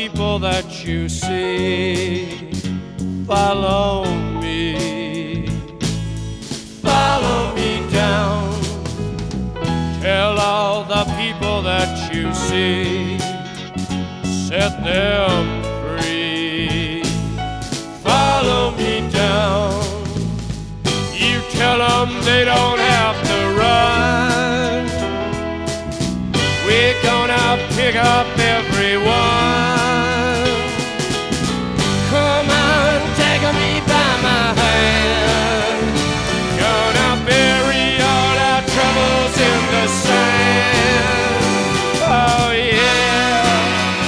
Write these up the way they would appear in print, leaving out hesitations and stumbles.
people that you see. Follow me, follow me down. Tell all the people that you see, set them free. Follow me down. You tell them they don't have to run. We're gonna pick up everyone. Come on, take me by my hand. Gonna bury all our troubles in the sand. Oh yeah.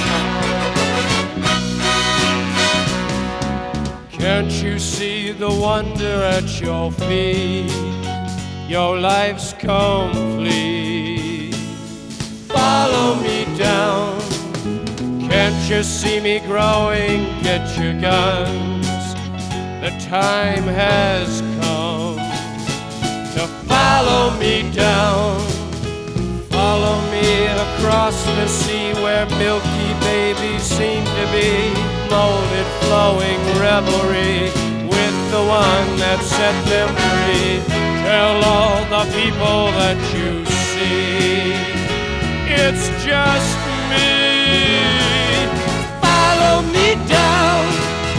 Can't you see the wonder at your feet? Your life's complete. Follow me down. Can't you see me growing? Get your guns. The time has come to follow me down. Follow me across the sea where milky babies seem to be, molded, flowing revelry with the one that set them free. Tell all the people that you see, it's just me. Follow me down.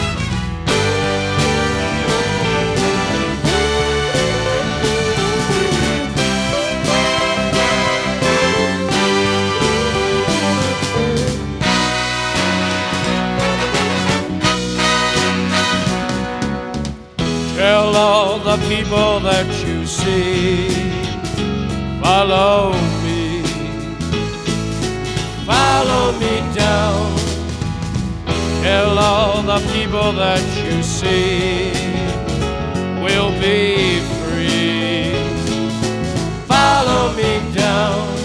Tell all the people that you see, follow me, follow me down. Tell all the people that you see, we'll be free. Follow me down.